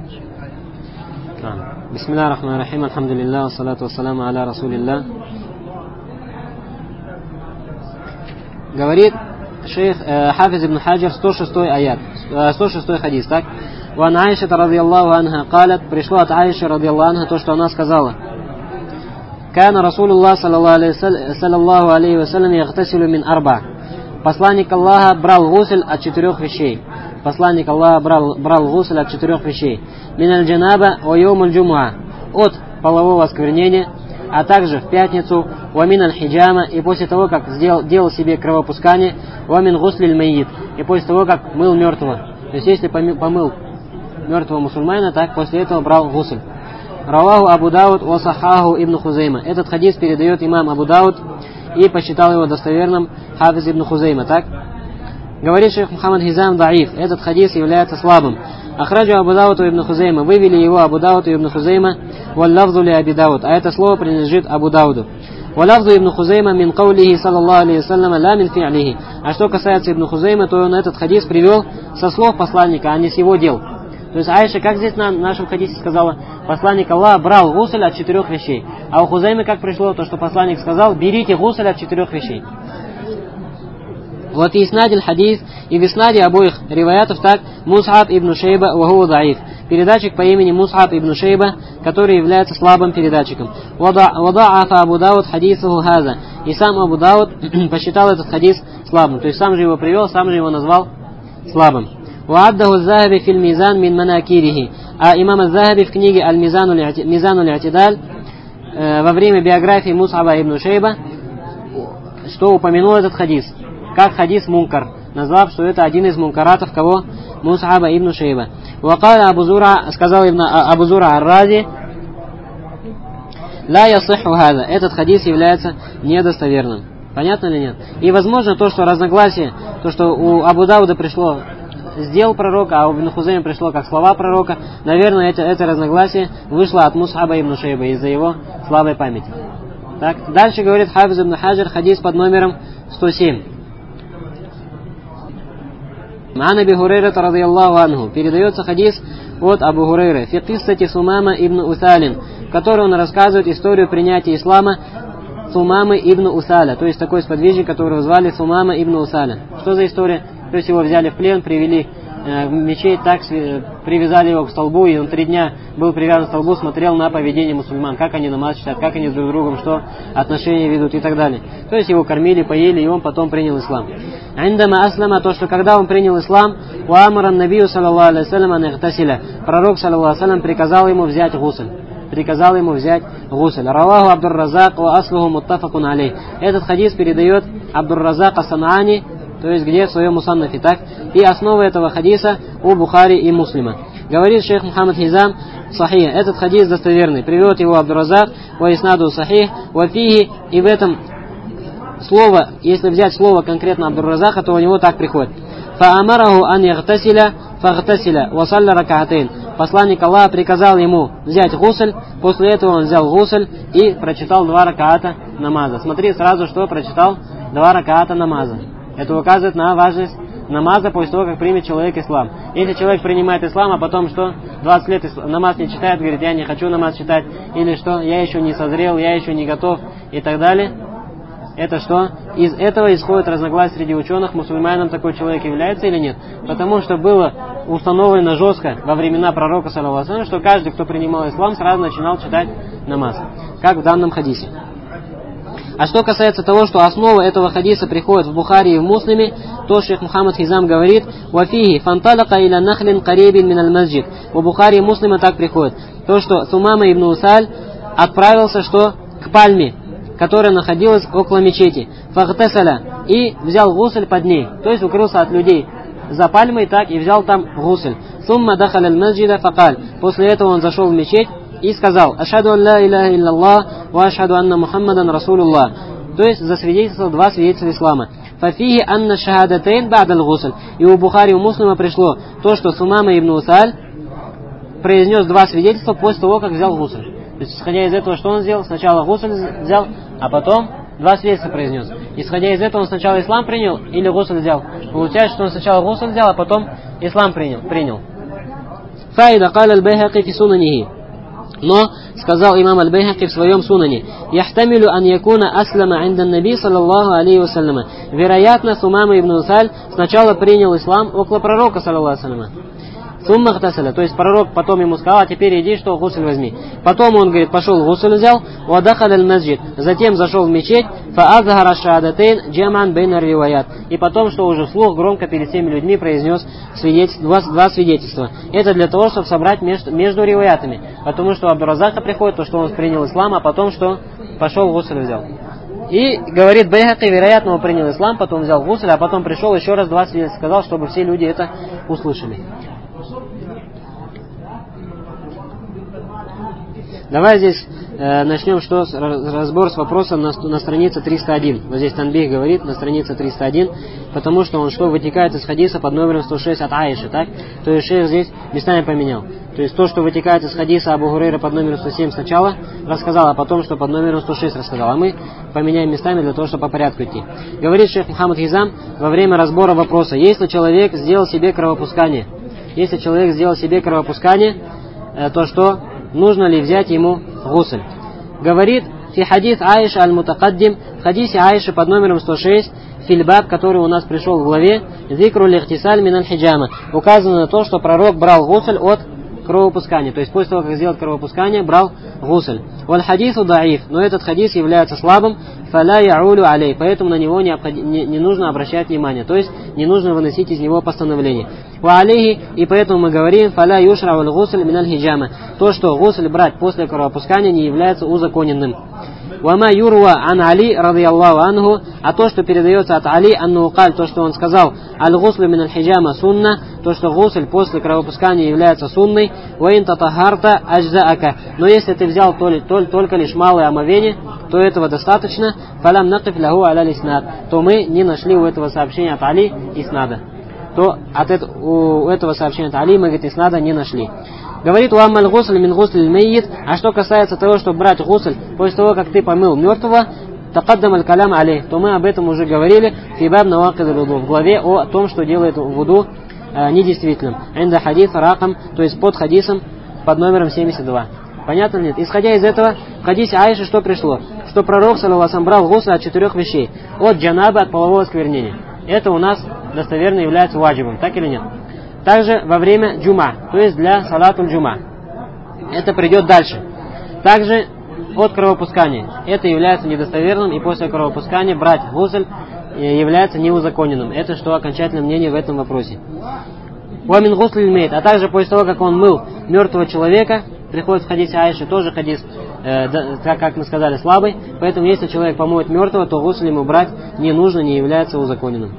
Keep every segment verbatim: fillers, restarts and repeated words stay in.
Бисмилля рахман рахим, алхамдулилля, ассалату вассаламу аля расулилля. Говорит шейх э, Хафиз ибн Хаджар, сто шестой аят, э, сто шестой хадис, так? Ван Айша радiyallahu анха калят, пришло от Айши радiyallahu анха то, что она сказала. Кана Расулуллах саллаллаху алейхи вассалям яхтасилу мин арба. Посланник Аллаха брал гусль от четырех вещей. Посланник Аллаха брал, брал гусль от четырех вещей. Мин аль-джанаба ва йом аль-джумуа. От полового осквернения, а также в пятницу, ва мин аль-хиджама, и после того, как сделал, делал себе кровопускание, ва мин гусли аль-майит, и после того, как мыл мертвого. То есть, если помыл мертвого мусульманина, так после этого брал гусль. Раваху Абу Дауд ва сахаху ибн Хузейма. Этот хадис передает имам Абу Дауд и посчитал его достоверным Хафиз ибн Хузейма, так? Говорит шейх Мухаммад Хизам даиф. Этот хадис является слабым. Ахраджу Абу Дауд ибн Хузейма. Вывели его Абу Дауд и ибн Хузейма. Валлавзу ли Аби Дауд. А это слово принадлежит Абу Дауду. Валлавзу ибн Хузейма мин каулихи саллаллаху алейхи вассаляма ла мин фи'лихи. А что касается ибн Хузейма, то он этот хадис привел со слов посланника, а не с его дел. То есть Айша, как здесь на нашем хадисе сказала, посланник Аллаха брал гусль от четырех вещей. А у Хузеймы как пришло то, что посланник сказал, берите гусль от четырех вещей. Вот и иснадиль хадис, и в иснаде обоих риваятов так, Мус'аб ибн Шейба ваху даиф. Передатчик по имени Мус'аб ибн Шейба, который является слабым передатчиком. Вадаафа Абу Дауд хадисуху хаза. И сам Абу Дауд посчитал этот хадис слабым. То есть сам же его привел, сам же его назвал слабым. وعده الذهبي في الميزان من مناكيره. А имам Аз-Захаби в книге Аль-Мизан аль-Атидаль во время биографии Мус'аба ибн Шейба, что упомянул этот хадис, как хадис мункар, назвав, что это один из мункаратов кого? Мус'аба ибн Шейба. Вакаля Абу Зура, сказал ибн Абу Зура ар-Рази, ла ясиху хаза. Этот хадис является недостоверным. Понятно или нет? И возможно то, что разногласие, то, что у Абу Дауда пришло сделал пророка, а у Ибн Хузейма пришло как слова пророка, наверное, это, это разногласие вышло от Мус'аба ибн Шейба из-за его слабой памяти. Так, дальше говорит Хафиз ибн Хаджар, хадис под номером сто семь. Ан Аби Хурейрата радiyallahu анху. Передается хадис от Абу Хурейры. Фи киссати Сумама ибн Усалин, в которой он рассказывает историю принятия ислама Сумамы ибн Усаля, то есть такой сподвижник, которого звали Сумама ибн Усаля. Что за история? То есть его взяли в плен, привели э, в мечеть, так привязали его к столбу, и он три дня был привязан к столбу, смотрел на поведение мусульман, как они намаз читают, как они друг с другом, что отношения ведут и так далее. То есть его кормили, поели, и он потом принял ислам. Индама аслама, то, что когда он принял ислам, ва амаран набию саллаллаху алейхи вассалям ан ихтасиля, пророк саллаллаху алейхи вассалям приказал ему взять гусль. Приказал ему взять гусль. Раваху Абдур-Разак ва аслуху муттафакун алейх. Этот хадис передает Абдур-Разак ас-Санаани, то есть где в своем мусаннафе, так? И основа этого хадиса у Бухари и Муслима. Говорит шейх Мухаммад Хизам, сахих. Этот хадис достоверный. Приведет его Абдур-Разак, ва иснаду сахих, ва фихи, и в этом слово, если взять слово конкретно Абдур-Разака, то у него так приходит. Фаамараху ан яхтасиля, фахтасиля, ва салля ракаатейн. Посланник Аллаха приказал ему взять гусль, после этого он взял гусль и прочитал два ракаата намаза. Смотри сразу, что прочитал два ракаата намаза. Это указывает на важность намаза после того, как примет человек ислам. Если человек принимает ислам, а потом что? двадцать лет намаз не читает, говорит, я не хочу намаз читать, или что, я еще не созрел, я еще не готов, и так далее. Это что? Из этого исходит разногласие среди ученых, мусульманином такой человек является или нет. Потому что было установлено жестко во времена пророка, саллаллаху алейхи ва саллям, что каждый, кто принимал ислам, сразу начинал читать намаз. Как в данном хадисе. А что касается того, что основа этого хадиса приходит в Бухари и в Муслиме, то шейх Мухаммад Хизам говорит, «Вафихи фанталака иля нахлин карибин миналь масджид». У Бухари и Муслима так приходит. То, что Сумама ибн Усаль отправился что? К пальме, которая находилась около мечети. Фахтасаля. И взял гусль под ней. То есть укрылся от людей за пальмой так и взял там гусль. Сумма дахаля аль-масджида факаль. После этого он зашел в мечеть и сказал, «Ашхаду ан ла иляха илляллах, ва ашхаду анна Мухаммадан Расулуллах». То есть засвидетельствовал два свидетельства ислама. Фафихи анна шахадатейн ба'даль гусль. И у Бухари и у Муслима пришло то, что Сумама ибн Усаль произнес два свидетельства после того, как взял гусль. То есть, исходя из этого, что он сделал? Сначала гусль взял, а потом два свидетельства произнес. Исходя из этого, он сначала ислам принял или гусль взял. Получается, что он сначала гусль взял, а потом ислам принял. принял. Фаида каля аль-Байхаки фи сунанихи. Но, сказал имам аль-Байхаки в своем сунане, «Яхтамилю ан якуна аслама индан наби, саллаллаху алейхи вассаляма». Вероятно, Сумама ибн Усаль сначала принял ислам около пророка, саллаллаху алейхи вассаляма. Сумма хтасаля, то есть пророк потом ему сказал: а теперь иди, что гусль возьми. Потом он, говорит, пошел гусль взял, вадахал аль-масджид, затем зашел в мечеть, фаазхара шаадатейн джаман бейна риваят. И потом, что уже вслух громко перед всеми людьми произнес свидетель... два, два свидетельства. Это для того, чтобы собрать между, между риваятами. Потому что у Абдуразака приходит то, что он принял ислам, а потом, что пошел гусль взял. И говорит Байхаки, вероятно, он принял ислам, потом взял гусль, а потом пришел еще раз два свидетельства, сказал, чтобы все люди это услышали. Давай здесь э, начнем что, с, разбор с вопросом на, на странице триста один. Вот здесь Танбих говорит на странице триста один, потому что он что вытекает из хадиса под номером сто шесть от Аиши, так? То есть шейх здесь местами поменял. То есть то, что вытекает из хадиса Абу Хурейра под номером сто семь сначала рассказал, а потом, что под номером сто шесть рассказал. А мы поменяем местами для того, чтобы по порядку идти. Говорит шейх Мухаммад Хизам во время разбора вопроса: если человек сделал себе кровопускание, если человек сделал себе кровопускание, э, то что? Нужно ли взять ему гусль? Говорит фи хадис Аиша аль-Мутакаддим, в хадисе Аиши под номером сто шесть, фильбаб, который у нас пришел в главе, зикру лихтисаль мин аль-хиджама, указано на то, что пророк брал гусль от кровопускания, то есть после того, как сделал кровопускание, брал гусль. Валь хадису даиф, но этот хадис является слабым, фаля яулю алей, поэтому на него не, не, не нужно обращать внимание, то есть не нужно выносить из него постановление. Ва алейхи, и поэтому мы говорим, фаля юшра валь гусль мин аль-хиджама, то, что гусль брать после кровопускания не является узаконенным. Вама юрва ан Али, радиаллаху анху, а то, что передается от Али, анну каль, то, что он сказал, аль-гуслю мин аль-хиджама сунна, то, что гусль после кровопускания является сунной, ва ин татахарта аджзаака, но если ты взял только, только, только лишь малое омовение, то этого достаточно, фалям накиф лаху аля лиснад, то мы не нашли у этого сообщения от Али иснада. То от это, у этого сообщения от Али мы, говорит, иснада не нашли. Говорит, уаммаль гусль мин гусль мейит, а что касается того, чтобы брать гусль после того, как ты помыл мертвого, такаддам аль-калям алей, то мы об этом уже говорили фибаб навакид аль-вуду, в главе о том, что делает вуду э, недействительным. Инда хадис ракам, то есть под хадисом под номером семьдесят два. Понятно нет? Исходя из этого, в хадисе Аиши что пришло? Что пророк, саллаллаху алейхи ва саллям, брал гусль от четырех вещей. От джанаба, от полового осквернения. Это у нас достоверно является ваджибом, так или нет? Также во время джума, то есть для салатуль джума. Это придет дальше. Также от кровопускания. Это является недостоверным, и после кровопускания брать гусль является неузаконенным. Это что окончательное мнение в этом вопросе. Уамин гусль имеет, а также после того, как он мыл мертвого человека, приходит в хадисе Аиши, тоже хадис, э, да, как, как мы сказали, слабый. Поэтому если человек помоет мертвого, то гусль ему брать не нужно, не является узаконенным.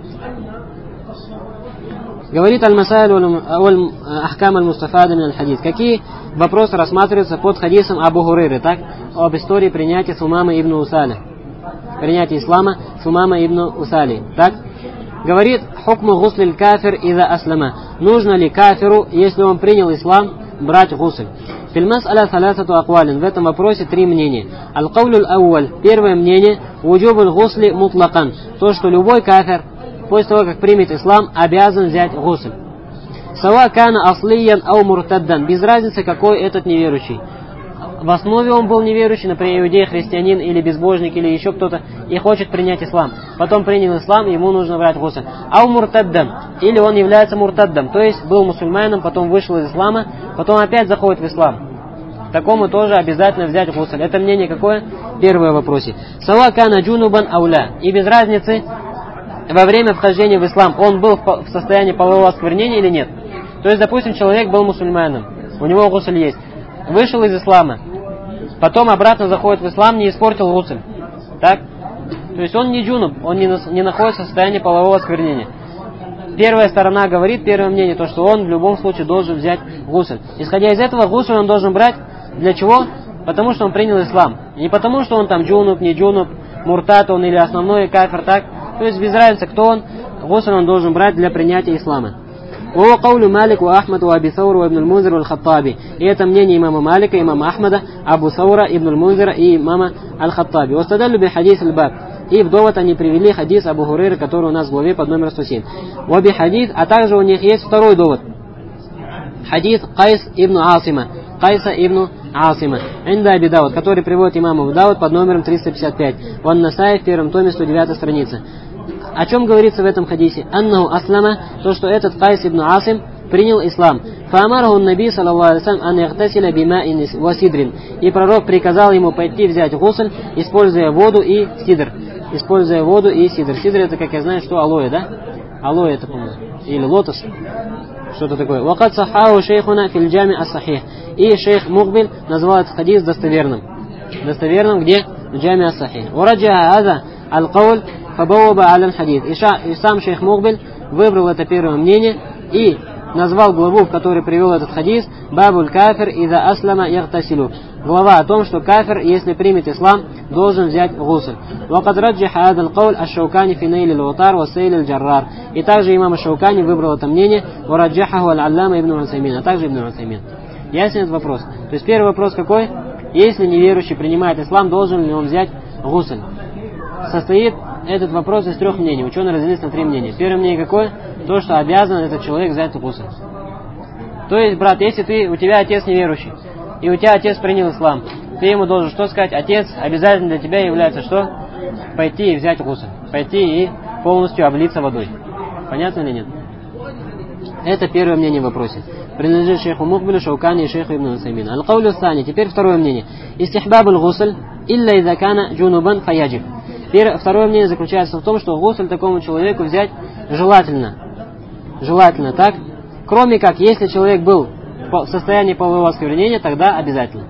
Говорит аль-масаиль аль-ахкам аль-мустафада мин аль-хадис. Какие вопросы рассматриваются под хадисом Абу Хурейры, так? Об истории принятия Сумама ибн Усаля. Принятия ислама Сумама ибн Усали. Так? Говорит, хукму гуслиль кафир иза аслама. Нужно ли кафиру, если он принял ислам, брать гусль? Фильмас аля саласату аквалин. В этом вопросе три мнения. Аль-каулюль ауаль. Первое мнение. Уджубуль гусли мутлакан. То, что любой кафир после того, как примет ислам, обязан взять гусль. Сава кана аслиян ау муртаддан. Без разницы, какой этот неверующий. В основе он был неверующий, например, иудей, христианин или безбожник, или еще кто-то, и хочет принять ислам. Потом принял ислам, ему нужно брать гусль. Ау муртаддан. Или он является муртаддом, то есть был мусульманином, потом вышел из ислама, потом опять заходит в ислам. Такому тоже обязательно взять гусль. Это мнение какое? Первое в вопросе. Сава кана джунубан ауля. И без разницы, во время вхождения в ислам он был в состоянии полового осквернения или нет. То есть, допустим, человек был мусульманином, у него гусль есть, вышел из ислама, потом обратно заходит в ислам, не испортил гусль. Так? То есть он не джунуб, он не, не находится в состоянии полового осквернения. Первая сторона говорит, первое мнение, то, что он в любом случае должен взять гусль. Исходя из этого, гусль он должен брать для чего? Потому что он принял ислам. Не потому, что он там джунуб, не джунуб, муртат он или основной кафир, так? То есть без разницы, кто он, гусль он должен брать для принятия ислама. О каулю Малик, ва Ахмад, ва Аби Саура, ва Ибн аль-Мунзир, ва аль-Хаттаби. И это мнение имама Малика, имама Ахмада, Абу Саура, Ибн аль-Мунзира и имама аль-Хаттаби. Вастадаллю би хадис аль-Баб. И в довод они привели хадис Абу Хурейры, который у нас в главе под номером сто семь. Оби хадис, а также у них есть второй довод. Хадис Кайс ибн Асима, Кайса ибн Асима, Инда Аби Дауд, который приводит имам Абу Дауд под номером триста пятьдесят пять. Он Насай в первом томе, сто девятая страница. О чем говорится в этом хадисе? Аннаху аслама, то, что этот Кайс ибн Асим принял ислам. Фаамараху наби саллаллаху алейхи вассалям ан яхтасиля бимаин ва сидрин. И пророк приказал ему пойти взять гусль, используя воду и сидр. Используя воду и сидр. Сидр это, как я знаю, что алоэ, да? Алоэ это, по-моему. Или лотос. Что-то такое. Вакад сахау шейхуна фил джами ас-сахих. И шейх Мукбиль назвал этот хадис достоверным. Достоверным где? В джами ас-сахих. Ураджа аза аль-кауль фабауба аль хадис. И сам шейх Мукбиль выбрал это первое мнение и назвал главу, в которой привел этот хадис, Бабуль кафир иза аслама яхтасилу. Глава о том, что кафир, если примет ислам, должен взять гусль. Вакад раджиха адал кауль аш-Шаукани фи найл аль-Утар ва сейл аль-Джаррар. И также имам аш-Шаукани выбрал это мнение, ва раджахаху аль-Аллама ибн Усаймин, а также ибн Усаймин. Ясен этот вопрос? То есть первый вопрос какой? Если неверующий принимает ислам, должен ли он взять гусль? Состоит этот вопрос из трех мнений. Ученые разделились на три мнения. Первое мнение какое? То, что обязан этот человек взять гусль. То есть, брат, если ты, у тебя отец неверующий, и у тебя отец принял ислам, ты ему должен что сказать? Отец, обязательно для тебя является что? Пойти и взять гусль. Пойти и полностью облиться водой. Понятно или нет? Это первое мнение в вопросе. Принадлежит шейху Мукбилю, Шаукани и шейху ибн Усаймину. Аль-Каулю Сани. Теперь второе мнение. Истихбабуль гусль илля иза кана джунубан фаяджиб. Второе мнение заключается в том, что гусль такому человеку взять желательно. Желательно, так? Кроме как, если человек был в состоянии полового осквернения, тогда обязательно.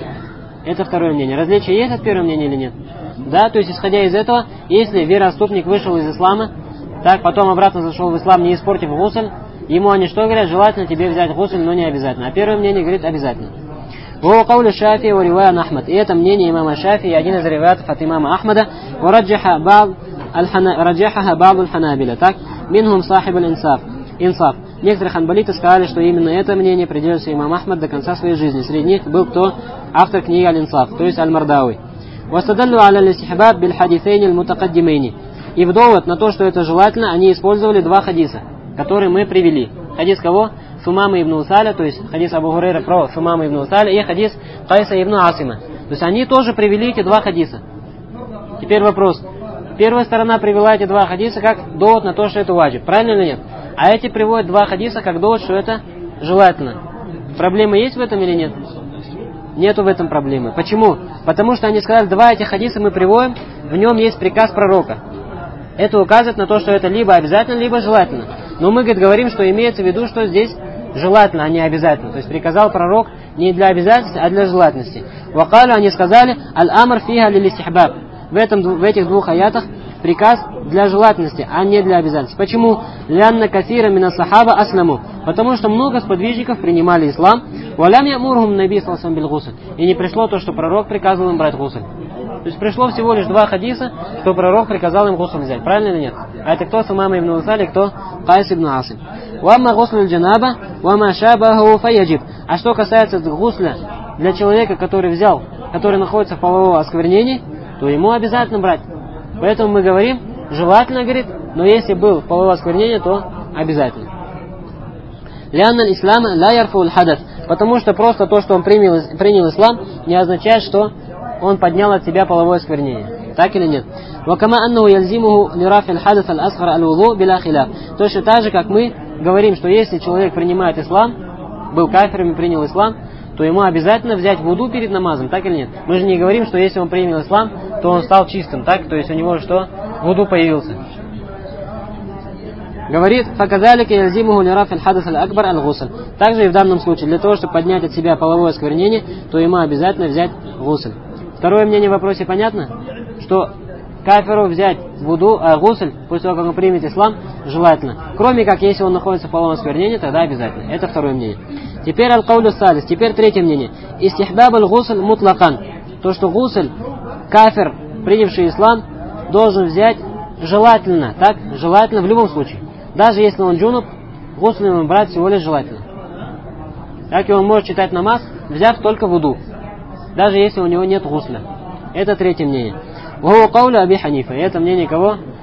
Это второе мнение. Различие есть от первого мнения или нет? Да, то есть, исходя из этого, если вероотступник вышел из ислама, так, потом обратно зашел в ислам, не испортив гусль, ему они что говорят? Желательно тебе взять гусль, но не обязательно. А первое мнение говорит обязательно. وهو قول الشافعي ورواية أحمد. И это мнение имама Шафии, один из риваятов от имама Ахмада. ورجح بعض الحنا رجحها بعض الحنابلة. Так, منهم صاحب الإنصاف. Инсаф. Некоторые ханбалиты сказали, что именно это мнение придерживался имам Ахмад до конца своей жизни. Среди них был кто? Автор книги Аль-Инсаф, то есть Аль-Мардауи. وَاسْتَدَلُّوا عَلَى الْإِسْتِحْبَابِ بِالْحَدِيثَيْنِ الْمُتَقَدِّمَيْنِ. И в довод на то, что это желательно, они использовали два хадиса, которые мы привели. Хадис кого? Сумама ибн Усаля, то есть хадис Абу Хурейра про Сумама ибн Усаля, и хадис Кайса ибн Асима. То есть они тоже привели эти два хадиса. Теперь вопрос. Первая сторона привела эти два хадиса как довод на то, что это ваджиб. Правильно или нет? А эти приводят два хадиса как довод, что это желательно. Проблема есть в этом или нет? Нету в этом проблемы. Почему? Потому что они сказали, два этих хадиса мы приводим, в нем есть приказ пророка. Это указывает на то, что это либо обязательно, либо желательно. Но мы, говорит, говорим, что имеется в виду, что здесь желательно, а не обязательно. То есть приказал пророк не для обязательности, а для желательности. Вакалю они сказали, аль-амр фиха лил-истихбаб. В, этом, в этих двух аятах приказ для желательности, а не для обязательности. Почему? Лянна кафира мина сахаба асламу. Потому что много сподвижников принимали ислам. Валям ямурхум наби салсам бил гусль. И не пришло то, что пророк приказывал им брать гусль. То есть пришло всего лишь два хадиса, что пророк приказал им гусль взять. Правильно или нет? А это кто? Сумама ибн Усаль, кто? Кайс ибн Асим. Вамма гуслю джанаба, вамма шабаху фаяджиб. А что касается гусля для человека, который взял, который находится в половом осквернении, то ему обязательно брать. Поэтому мы говорим, желательно, говорит, но если был половое осквернение, то обязательно. Лянна ислама ла ярфул хадат. Потому что просто то, что он принял, принял ислам, не означает, что он поднял от себя половое осквернение. Так или нет? Вакама аннаху ялзимуху лирафил хадат аль-асгар аль-вуду биля хиляф. Точно так же, как мы говорим, что если человек принимает ислам, был кафиром и принял ислам, то ему обязательно взять вуду перед намазом, так или нет? Мы же не говорим, что если он принял ислам, то он стал чистым, так? То есть у него что? Вуду появился. Говорит, факазалика ялзимуху лирафил хадас аль-акбар аль-гусл. Также и в данном случае, для того, чтобы поднять от себя половое осквернение, то ему обязательно взять гусль. Второе мнение в вопросе понятно? Что кафиру взять вуду, а гусль, после того, как он примет ислам, желательно. Кроме как, если он находится в половом осквернении, тогда обязательно. Это второе мнение. Теперь аль-каулю салис. Теперь третье мнение. Истихбаб аль-гусль мутлакан. То, что гусль, кафир, принявший ислам, должен взять желательно. Так? Желательно в любом случае. Даже если он джунуб, гусль ему брать всего лишь желательно. Так и он может читать намаз, взяв только вуду. Даже если у него нет гусля. Это третье мнение. Ваху каулю Аби Ханифа. И это мнение кого?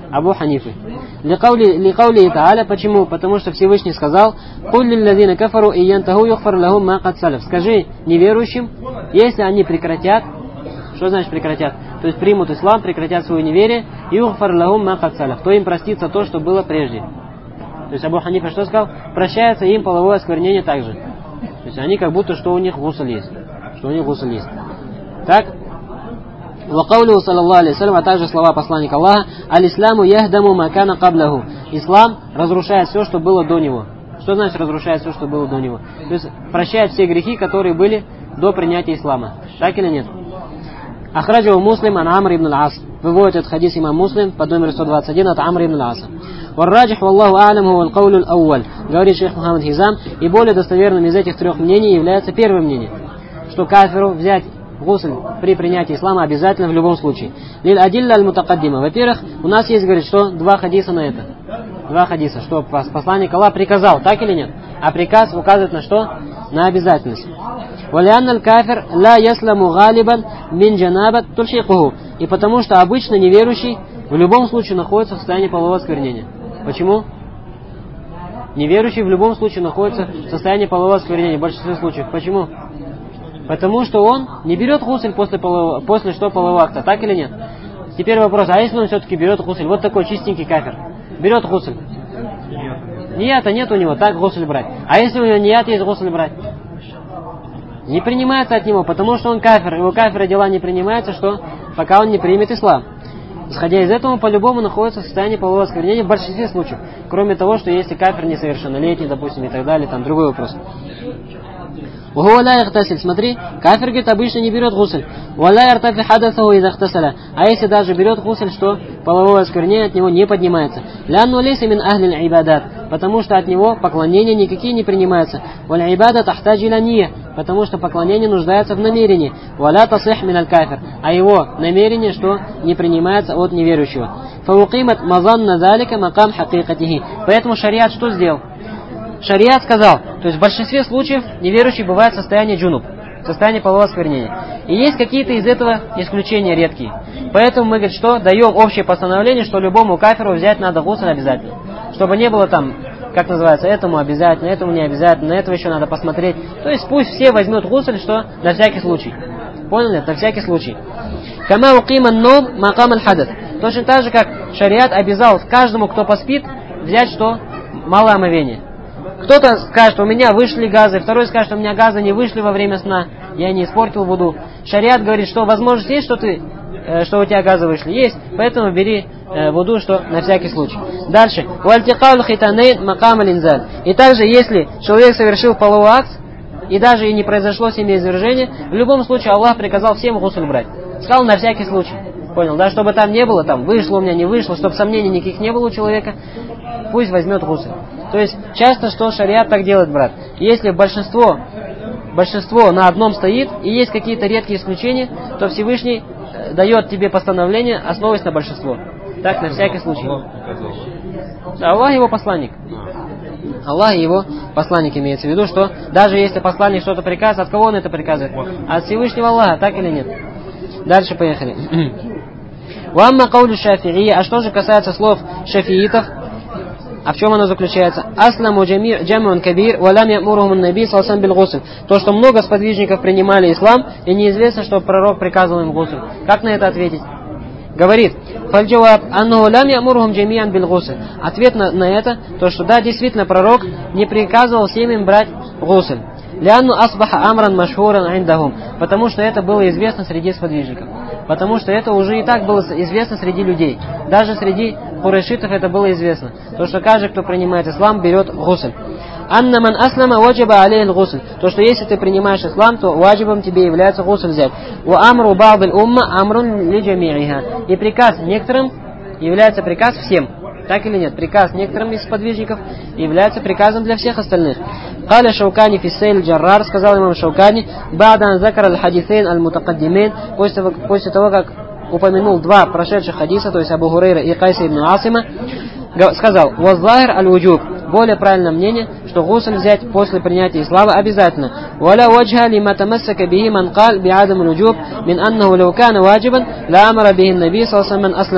Абу Ханифы. Ликаули та'аля, почему? Потому что Всевышний сказал: «Куль лилладзина кафару и янтаху юхфар лахум ма кад саляф». Скажи неверующим, если они прекратят, что значит прекратят? То есть примут ислам, прекратят свое неверие, юхфар лахум ма кад саляф, то им простится то, что было прежде. То есть Абу Ханифа что сказал? Прощается им половое осквернение также. То есть они как будто, что у них гусуль есть. Что у них гусуль есть. Так? Вакаулиху саллаллаху алейхи вассалям, а также слова посланника Аллаха: «Аль-исламу яхдаму макана каблаху». Ислам разрушает все, что было до него. Что значит разрушает все, что было до него? То есть прощает все грехи, которые были до принятия ислама. Так или нет? Ахраджаху Муслим ан Амр ибн аль-Ас. Выводит этот хадис имам Муслим под номером сто двадцать один от Амр ибн аль-Аса. Варраджих валлаху а'лям хуа аль-каулю аль-ауваль. Говорит шейх Мухаммад Хизам, и более достоверным из этих трех мнений является первое мнение, что кафиру взять гусль при принятии ислама обязательно в любом случае. Лиль адилля аль-мутакаддима. Во-первых, у нас есть, говорит, что два хадиса на это. Два хадиса, что посланник Аллаха приказал, так или нет? А приказ указывает на что? На обязательность. Валианна аль-кафир ла ясламу галибан мин джанабат тульшикуху. И потому что обычно неверующий в любом случае находится в состоянии полового осквернения. Почему? Неверующий в любом случае находится в состоянии полового осквернения в большинстве случаев. Почему? Потому что он не берет гусль после, полового, после что полового акта, так или нет? Теперь вопрос, а если он все-таки берет гусль, вот такой чистенький кафир, берет гусль? Нията нет у него, так гусль брать. А если у него ният есть, гусль брать? Не принимается от него, потому что он кафир, его кафира дела не принимаются, что пока он не примет ислам. Исходя из этого, по-любому находится в состоянии полового осквернения в большинстве случаев. Кроме того, что если кафир несовершеннолетний, допустим, и так далее, там другой вопрос. Смотри, кафир, говорит, обычно не берет гусль. А если даже берет гусль, что половое осквернение от него не поднимается. Потому что от него поклонения никакие не принимаются. Потому что поклонение нуждается в намерении. А его намерение, что не принимается от неверующего. Поэтому шариат что сделал? Шариат сказал, то есть в большинстве случаев неверующий бывает в состоянии джунуб, в состоянии полового осквернения. И есть какие-то из этого исключения редкие. Поэтому мы, говорит, что даем общее постановление, что любому кафиру взять надо гусль обязательно. Чтобы не было там, как называется, этому обязательно, этому не обязательно, на этого еще надо посмотреть. То есть пусть все возьмут гусль, что на всякий случай. Поняли? На всякий случай. Кама уқиман ном макам аль-хадат. Точно так же, как шариат обязал каждому, кто поспит, взять что? Малое омовение. Кто-то скажет, у меня вышли газы, второй скажет, у меня газы не вышли во время сна, я не испортил вуду. Шариат говорит, что возможность есть, что, ты, э, что у тебя газы вышли? Есть, поэтому бери э, вуду, что на всякий случай. Дальше. И также, если человек совершил половой акт, и даже и не произошло семяизвержение, в любом случае Аллах приказал всем гусль брать. Сказал на всякий случай. Понял, да? Чтобы там не было, там вышло у меня, не вышло, чтобы сомнений никаких не было у человека, пусть возьмет гусль. То есть часто что шариат так делает, брат. Если большинство, большинство на одном стоит, и есть какие-то редкие исключения, то Всевышний дает тебе постановление, основываясь на большинство. Так, на всякий случай. Да, Аллах его посланник. Аллах и его посланник имеется в виду, что даже если посланник что-то приказывает, от кого он это приказывает? От Всевышнего Аллаха, так или нет? Дальше поехали. Вамма каулю шафи'и, а что же касается слов шафиитов, а в чем оно заключается? Асламу джамун кабир, валам ямурухум наби салсам бил гусл. То, что много сподвижников принимали ислам, и неизвестно, что пророк приказывал им гусл. Как на это ответить? Говорит, фальджаваб аннаху лам ямурухум джамиан бил гусл. Ответ на, на это, то, что да, действительно, пророк не приказывал всем им брать гусл. Лянну асбаха амран машхуран индахум. Потому что это было известно среди сподвижников. Потому что это уже и так было известно среди людей. Даже среди курайшитов это было известно. То, что каждый, кто принимает ислам, берет гусль. Анна ман аслама ваджиба алейхи гусль. То, что если ты принимаешь ислам, то ваджибом тебе является гусль взять. Ва амру ба'диль умма амрун ли джами'иха. И приказ некоторым является приказ всем. Так или нет? Приказ некоторым из сподвижников является приказом для всех остальных. Каля Шаукани фи сейл джаррар, сказал имам Шаукани, ба'дан закар аль-хадисейн аль-мутакаддимейн, после того, как упомянул два прошедших хадиса, то есть Абу Хурейра и Кайса ибн Асима, сказал, ваззахир аль-вуджуб, более правильное мнение, что гусль взять после принятия ислама обязательно. Валя ваджха лима тамассака бихи ман кал би'адам аль-вуджуб мин аннаху лау кана ваджибан ла амара бихи наби саллаллаху алейхи ва саллям аслама.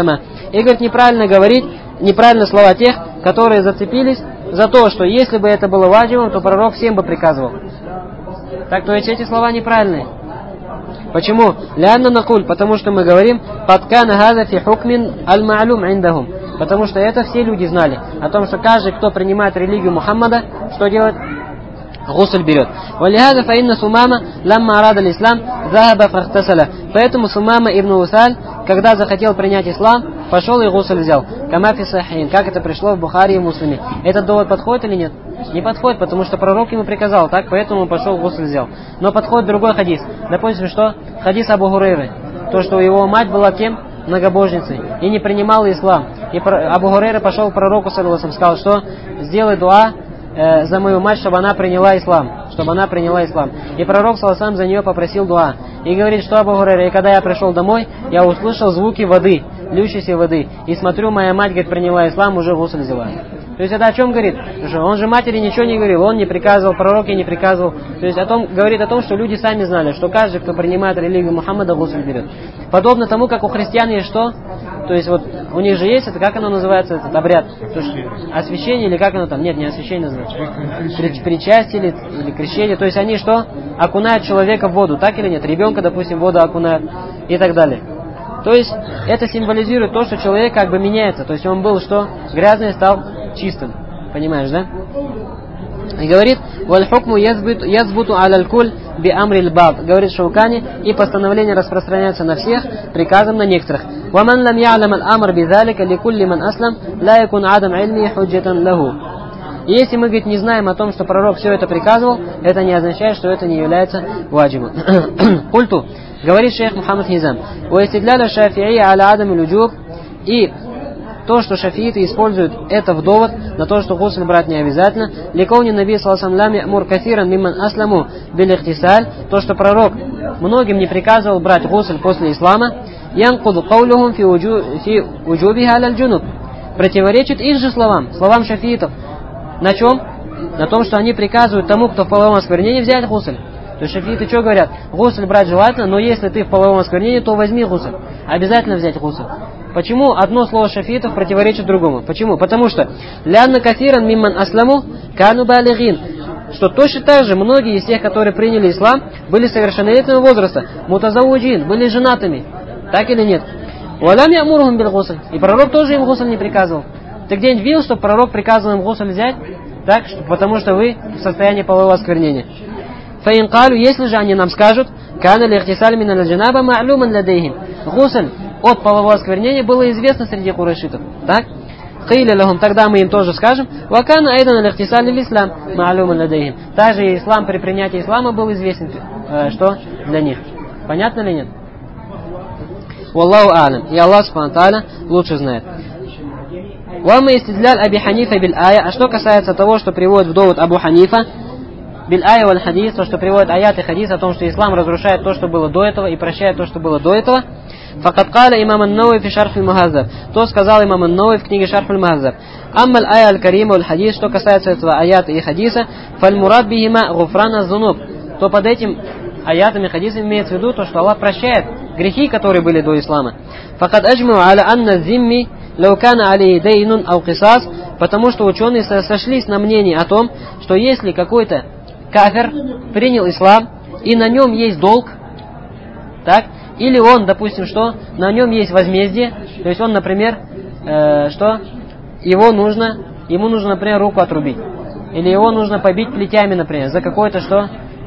И, говорит, неправильно говорить, неправильно слова тех, которые зацепились за то, что если бы это было ваджибом, то пророк всем бы приказывал. Так, то есть эти слова неправильные. Почему? Лянна накуль, потому что мы говорим, подкана газа фи хукмин аль-ма'лум индахум. Потому что это все люди знали. О том, что каждый, кто принимает религию Мухаммада, что делает? Гусль берет. Валихаза фаинна Сумама ламма арада ислам захаба фахтасаля. Поэтому Сумама ибн Усаль, когда захотел принять ислам, пошел и гусль взял. Камафи сахин, как это пришло в Бухари и Муслиме. Этот довод подходит или нет? Не подходит, потому что пророк ему приказал, так, поэтому он пошел гусль взял. Но подходит другой хадис. Допустим, что? Хадис Абу Хурейры. То, что его мать была кем? Многобожницей. И не принимала ислам. И Абу Хурейра пошел к пророку, саллаллаху алейхи ва саллям, сказал, что сделай дуа э, за мою мать, чтобы она приняла ислам. Чтобы она приняла ислам. И пророк, саллаллаху алейхи ва саллям, за нее попросил дуа. И говорит, что Абу Хурейра, и когда я пришел домой, я услышал звуки воды, льющейся воды. И смотрю, моя мать, говорит, приняла ислам, уже гусль взяла. То есть это о чем говорит? Что он же матери ничего не говорил, он не приказывал, пророк ей не приказывал. То есть о том, говорит о том, что люди сами знали, что каждый, кто принимает религию Мухаммада, гусль берет. Подобно тому, как у христиан есть что? То есть вот у них же есть, это как оно называется, этот обряд? То есть, освящение или как оно там? Нет, не освящение называется. Причастие или, или крещение. То есть они что? Окунают человека в воду, так или нет? Ребенка, допустим, в воду окунают и так далее. То есть это символизирует то, что человек как бы меняется. То есть он был что? Грязный, стал чистым. Понимаешь, да? И говорит, «Валь-хукму язбуту аляль-куль би амриль баб». Говорит Шаукани, и постановление распространяется на всех, приказом на некоторых. «Ваман лам я'лам аль-амр бидалика ликулли ман аслам, ла якун адам ильми худжатан лаху». И если мы, говорит, не знаем о том, что пророк все это приказывал, это не означает, что это не является ваджибом. Культу. Говорит шейх Мухаммад Хизам, «Уэстидляля шафи'и аля адам люджуб». И то, что шафииты используют это в довод на то, что гусль брать не обязательно. Ликауни наби саллаллаху алейхи ва саллям ямур кафиран мимман асламу бил ихтисаль. То, что пророк многим не приказывал брать гусль после ислама. Янкуду каулюхум фи уджубиха аляль джунуб. Противоречит их же словам, словам шафиитов. На чем? На том, что они приказывают тому, кто в половом осквернении, взять гусль. То есть шафииты что говорят? Гусль брать желательно, но если ты в половом осквернении, то возьми гусль. Обязательно взять гусль. Почему одно слово шафиитов противоречит другому? Почему? Потому что «Лянна кафиран мимман асламу кану балигин». Что точно так же многие из тех, которые приняли ислам, были совершеннолетнего возраста, мутазауджин, были женатыми. Так или нет? «Валям ямурхум бил гусль». И пророк тоже им гусль не приказывал. Ты где-нибудь видел, что пророк приказывал им гусль взять? Так, потому что вы в состоянии полового осквернения. Фаинкалю, если же они нам скажут, «Кана лихтисаль мин аль-джанаба ма'луман ладейхим». Гусль от полового осквернения было известно среди курайшитов. Так? Киля лахум, тогда мы им тоже скажем, «Вакана айдан аль-ихтисаль лил-ислам ма'луман ладейхим». Также ислам при принятии ислама был известен, э, что для них. Понятно ли нет? Валлаху а'лам. И Аллах субхану тааля лучше знает. Вама истидляль Аби Ханифа биль ая. А что касается того, что приводит в довод Абу Ханифа, биль ая валь хадис, то, что приводит аят и хадис о том, что ислам разрушает то, что было до этого, и прощает то, что было до этого. Факат каля имам ан-Навави фи шарф аль-Мухаззаб. То сказал имам ан-Навави в книге Шарф аль-Мухаззаб. Аммаль ая аль-Карима аль-Хадис, что касается этого аята и хадиса, фаль-мурад бихима гуфрана зунуб. То под этим аятами и хадисами имеется в виду то, что Аллах прощает грехи, которые были до ислама. Факат аджму аля анна зимми лаукана алейhi дейнун ау кисас. Потому что ученые сошлись на мнении о том, что если какой-то кафир принял ислам, и на нем есть долг, так, или он, допустим, что на нем есть возмездие, то есть он, например, э, что его нужно, ему нужно, например, руку отрубить, или его нужно побить плетями, например, за какое-то что,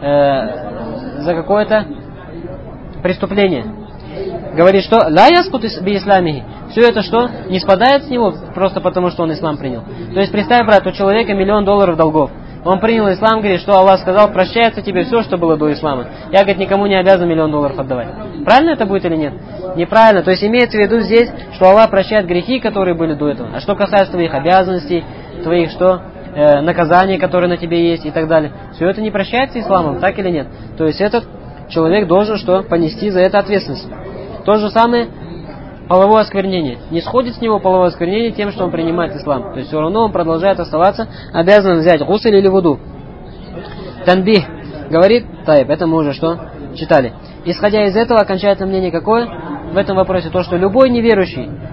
э, за какое-то преступление. Говорит, что ла яскут би исламихи. Все это что? Не спадает с него просто потому, что он ислам принял. То есть представь, брат, у человека миллион долларов долгов. Он принял ислам, говорит, что Аллах сказал, прощается тебе все, что было до ислама. Я, говорит, никому не обязан миллион долларов отдавать. Правильно это будет или нет? Неправильно. То есть имеется в виду здесь, что Аллах прощает грехи, которые были до этого. А что касается твоих обязанностей, твоих что? Э, наказаний, которые на тебе есть и так далее. Все это не прощается исламом, так или нет? То есть этот человек должен что? Понести за это ответственность. То же самое половое осквернение. Не сходит с него половое осквернение тем, что он принимает ислам. То есть все равно он продолжает оставаться обязан взять гусль или вуду. Танбих говорит, тайб, это мы уже что? Читали. Исходя из этого, окончательное мнение какое? В этом вопросе то, что любой неверующий,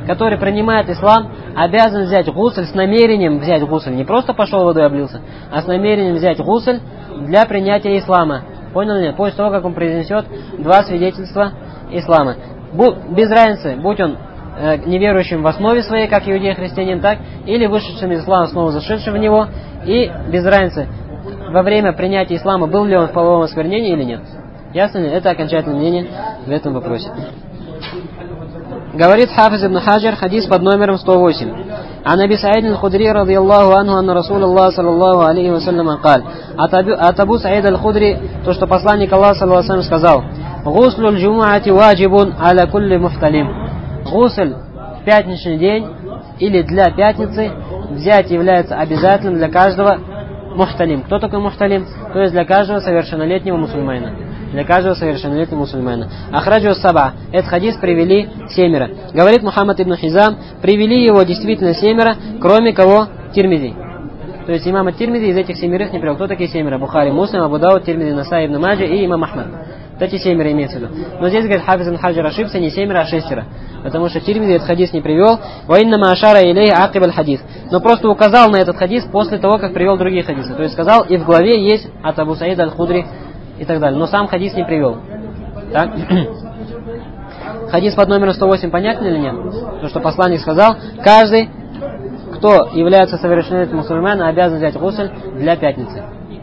который принимает ислам, обязан взять гусль с намерением взять гусль. Не просто пошел водой облился, а с намерением взять гусль для принятия ислама. Понял ли? После того, как он произнесет два свидетельства ислама. Без разницы, будь он э, неверующим в основе своей, как иудей-христианин, так, или вышедшим из ислама, снова зашедшим в него, и без разницы, во время принятия ислама был ли он в половом осквернении или нет. Ясно ли? Это окончательное мнение в этом вопросе. Говорит Хафиз ибн Хаджар, хадис под номером сто восемь. عن أبي سعيد الخدري رضي الله عنه أن رسول الله صلى الله عليه وسلم قال. От Абу Саида аль-Худри, то, что посланник Аллаха саллаллаху алейхи ва саллям сказал: «Гуслю аль-джумуати ваджибун аля кулли мухталим». Гусль в пятничный день или для пятницы взять является обязательным для каждого мухталим. Кто такой мухталим? То есть для каждого совершеннолетнего мусульманина. Для каждого совершеннолетнего мусульманина. Ахраджу саба. Этот хадис привели семеро. Говорит Мухаммад ибн Хизам, привели его действительно семеро, кроме кого Тирмизи. То есть имам Тирмизи из этих семерых не привел. Кто такие семеро? Бухари, Муслим, Абу Дауд, Тирмизи, Насаи ибн Маджа и имам Ахмад. Вот эти семеро имеется в виду. Но здесь, говорит, Хафиз ибн Хаджар ошибся, не семеро, а шестеро. Потому что Тирмизи этот хадис не привел. Ваиннама ашара илей акиб аль-хадис. Но просто указал на этот хадис после того, как привел другие хадисы. То есть сказал, и в главе есть от Абу Саида аль-Худри и так далее. Но сам хадис не привел. Так? Хадис под номером сто восемь понятен или нет? То, что посланник сказал, каждый, кто является совершеннолетним мусульманином, обязан взять гусль для пятницы.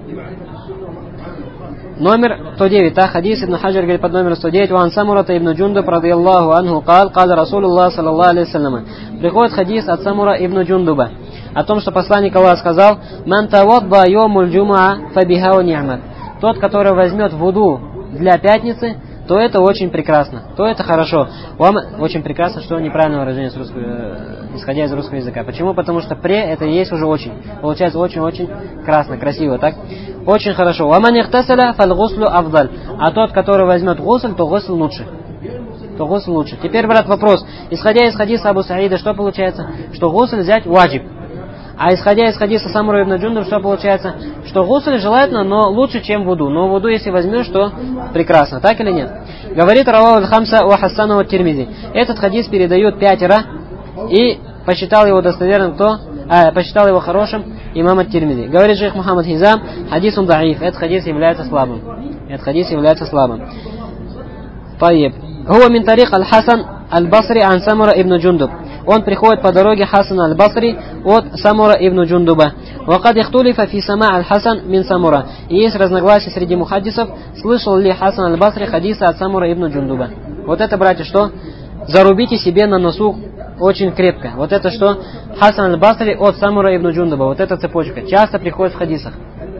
Номер сто девять. Так, хадис ибн Хаджар говорит под номером сто девять. Ван Самурата ибн Джундуб радийаллаху анху кал, кал Расулуллах саллаллаху алейхи вассалям. Приходит хадис от Самура ибн Джундуба о том, что посланник Аллаха сказал: «Ман тавадда йомуль джумаа фабиха ва ни'мат». Тот, который возьмет вуду для пятницы, то это очень прекрасно, то это хорошо. Очень прекрасно, что неправильное выражение, с русского, исходя из русского языка. Почему? Потому что пре это и есть уже очень. Получается очень-очень красно, красиво, так? Очень хорошо. А тот, который возьмет гусль, то гусль лучше. То гусль лучше. Теперь, брат, вопрос. Исходя из хадиса Абу Саида, что получается? Что гусль взять ваджиб. А исходя из хадиса Самура ибн Джундуб, что получается? Что гусль желательно, но лучше, чем вуду. Но вуду, если возьмешь, то прекрасно. Так или нет? Говорит равау аль-хамса ва хассану ат-Тирмизи. Этот хадис передают пятеро. И посчитал его достоверным кто? А, посчитал его хорошим имам ат-Тирмизи. Говорит шейх Мухаммад Хизам, хадис он даиф. Этот хадис является слабым. Этот хадис является слабым. Таиб. Хуа мин тарих аль-Хасан аль-Басри ан Самура ибн Джундуб. Он приходит по дороге Хасана аль-Басри от Самура ибн Джундуба. Вакад ихтулифа фи сама аль-Хасан мин Самура. И есть разногласия среди мухаддисов, слышал ли Хасан аль-Басри хадиса от Самура ибн Джундуба. Вот это, братья, что? Зарубите себе на носу очень крепко. Вот это что? Хасан аль-Басри от Самура ибн Джундуба. Вот эта цепочка часто приходит в хадисах.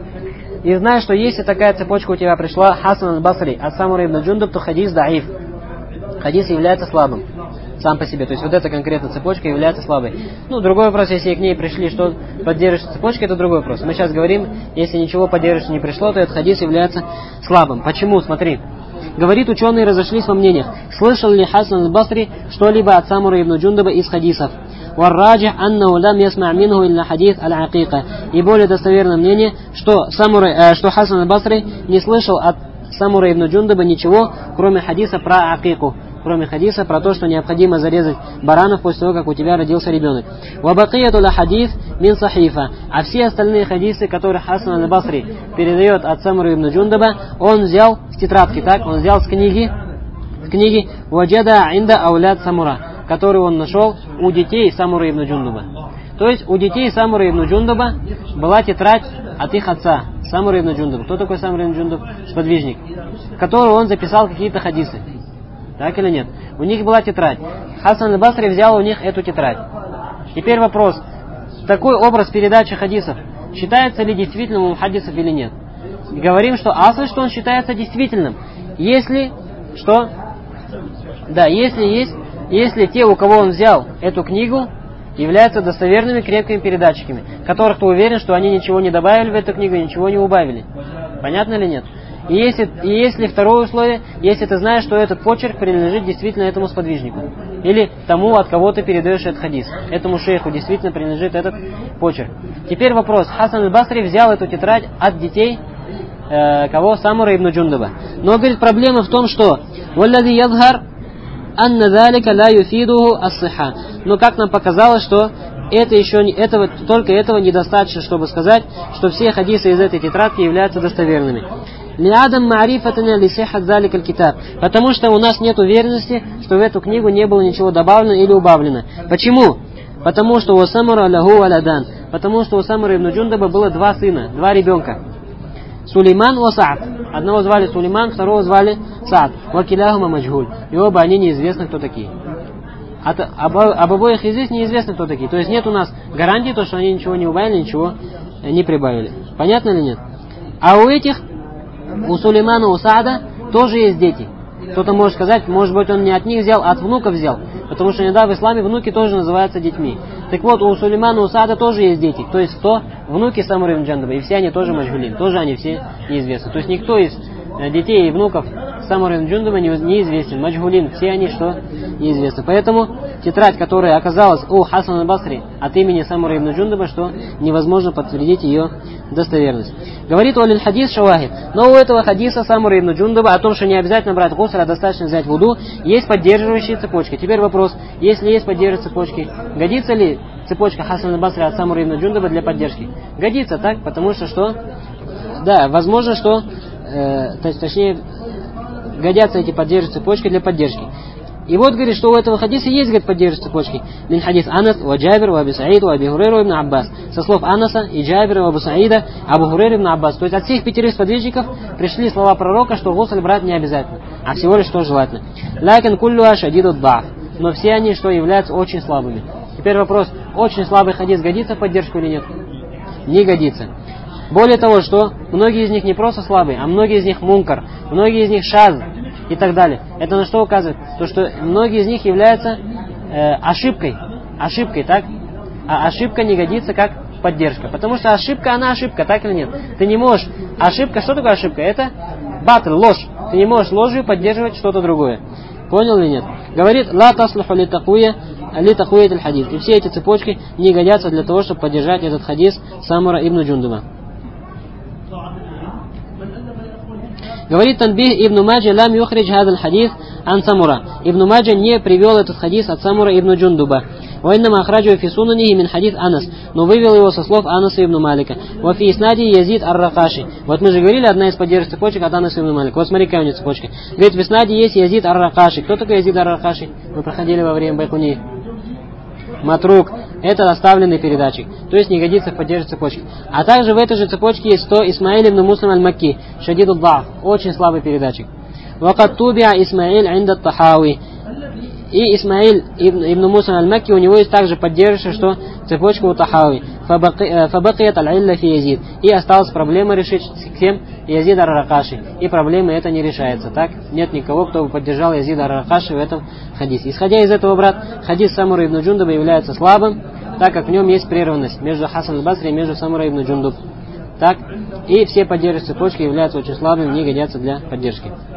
И знай, что если такая цепочка у тебя пришла, Хасан аль-Басри от Самура ибн Джундуб, то хадис даиф. Хадис является слабым сам по себе. То есть вот эта конкретная цепочка является слабой. Ну, другой вопрос, если к ней пришли, что поддерживающая цепочка, это другой вопрос. Мы сейчас говорим, если ничего поддерживающего не пришло, то этот хадис является слабым. Почему? Смотри. Говорит, ученые разошлись во мнениях. Слышал ли Хасан аль-Басри что-либо от Самура ибн Джундуба из хадисов? وَالرَّاجِحْ أَنَّهُ لَمْ يَسْمَعْ مِنْهُ إِلَّا حَدِيث الْعَقِيقَةِ. И более достоверное мнение, что, Самура, э, что Хасан аль-Басри не слышал от Самура ибн Джундуба ничего, кроме хадиса про акику. Кроме хадиса про то, что необходимо зарезать баранов после того, как у тебя родился ребенок. وَبَقِيَّةُ الْحَدِيث مِنْ صَحِيفَةٍ. А все остальные хадисы, которые Хасан аль-Басри передает от Самура ибн Джундуба, он взял в тетрадке, так? Он взял с книги, с книги «Ваджада инда ауляд Самура», которую он нашел у детей Самура ибн Джундуба. То есть у детей Самура ибн Джундуба была тетрадь от их отца, Самура ибн Джундуба. Кто такой Самура ибн Джундуб? Сподвижник. В которую он записал какие-то хадисы. Так или нет? У них была тетрадь. Хасан аль-Басри взял у них эту тетрадь. Теперь вопрос. Такой образ передачи хадисов считается ли действительным у мухаддисов или нет? И говорим, что асл, что он считается действительным. Если, что? Да, если есть, если те, у кого он взял эту книгу, являются достоверными крепкими передатчиками, которых ты уверен, что они ничего не добавили в эту книгу, ничего не убавили. Понятно или нет? И если, и если второе условие, если ты знаешь, что этот почерк принадлежит действительно этому сподвижнику, или тому, от кого ты передаешь этот хадис, этому шейху действительно принадлежит этот почерк. Теперь вопрос. Хасан аль-Басри взял эту тетрадь от детей э, кого? Самура ибн Джундуба. Но, говорит, проблема в том, что «Валлади ядхар анна залика ла юфидуху ас-сиха. Но как нам показалось, что это еще не, этого, только этого недостаточно, чтобы сказать, что все хадисы из этой тетрадки являются достоверными. Лиадам ма'рифатана ли сихат залика аль-китаб. Потому что у нас нет уверенности, что в эту книгу не было ничего добавлено или убавлено. Почему? Потому что у Самура лаху валадан. Потому что у Самура ибн Джундаба было два сына, два ребенка. Сулейман и Саад. Одного звали Сулейман, второго звали Саад. Вакиляхума маджгуль. И оба они неизвестны, кто такие. От, об, об обоих из них неизвестно, кто такие. То есть нет у нас гарантии, то, что они ничего не убавили, ничего не прибавили. Понятно или нет? А у этих, у Сулеймана и у Саада тоже есть дети. Кто-то может сказать, может быть, он не от них взял, а от внуков взял. Потому что иногда в исламе внуки тоже называются детьми. Так вот, у Сулеймана и у Саада тоже есть дети. То есть кто? Внуки Самура ибн Джундаба. И все они тоже маджгулин. Тоже они все неизвестны. То есть никто из детей и внуков Самура ибн Джундаба неизвестен. Маджгулин. Все они что? Неизвестны. Поэтому тетрадь, которая оказалась у Хасан аль-Басри от имени Самура ибн Джундаба, что невозможно подтвердить ее достоверность. Говорит Олин хадис шавахид. Но у этого хадиса Самура ибн Джундаба о том, что не обязательно брать гуср, а достаточно взять вуду, есть поддерживающие цепочки. Теперь вопрос, если есть поддерживающие цепочки, годится ли цепочка Хасан аль-Басри от Самура ибн Джундаба для поддержки? Годится, так? Потому что что? Да, возможно, что э, то есть, точнее, годятся эти поддерживающие цепочки для поддержки. И вот, говорит, что у этого хадиса есть, говорит, поддерживающие цепочки. Мин хадис Анас, ва Джабир, ва Аби Саид, ва Аби Хурейра, ибн Аббас. Со слов Анаса и Джабира, ва Абу Саида, Абу Хурейра, ибн Аббас. То есть от всех пятерых сподвижников пришли слова пророка, что гусль брать не обязательно, а всего лишь что желательно. Лакин куллуа шадиду дба'ф. Но все они, что являются очень слабыми. Теперь вопрос, очень слабый хадис годится в поддержку или нет? Не годится. Более того, что многие из них не просто слабые, а многие из них мункар, многие из них шаз и так далее. Это на что указывает? То, что многие из них являются э, ошибкой. Ошибкой, так? А ошибка не годится как поддержка. Потому что ошибка, она ошибка, так или нет? Ты не можешь... Ошибка, что такое ошибка? Это батл, ложь. Ты не можешь ложью поддерживать что-то другое. Понял или нет? Говорит, ла таслуху ли такуя, ли такуя этот хадис. И все эти цепочки не годятся для того, чтобы поддержать этот хадис Самура ибн Джундаба. Говорит Танбих ибн Маджа, лам юхридж хадал хадис ан Самура. Ибн Маджа не привел этот хадис от Самура ибн Джундаба. Вайнама ахраджу фи сунанихи мин хадис Анас. Но вывел его со слов Анаса ибн Малика. Ва фи иснади Язид ар-Ракаши. Вот мы же говорили, одна из поддержек цепочек от Анаса ибн Малика. Вот смотри, какая у него цепочка. Говорит, в иснаде есть Язид ар-Ракаши. Кто такой Язид ар-Ракаши? Мы проходили во время Байкуни. Матрук. Это оставленный передатчик. То есть не годится в поддержке цепочки. А также в этой же цепочке есть сто Исмаиль ибн Муслим аль-Макки. Шадиду дба'ф. Очень слабый передатчик. Вакат тубиа Исмаиль инда Тахауи. И Исмаиль ибн, ибн Муслим аль-Макки, у него есть также поддержка, что цепочка у Тахауи. Фабакият аль-илля фи Язид. И осталась проблема решить с кем? Язид ар-Ракаши. И проблема эта не решается. Так? Нет никого, кто бы поддержал Язид ар-Ракаши в этом хадисе. Исходя из этого, брат, хадис Самура ибн Джундаба является слабым, так как в нем есть прерванность между Хасан аль-Басри и между Самура ибн Джундаб. Так? И все поддерживающие цепочки являются очень слабыми, не годятся для поддержки.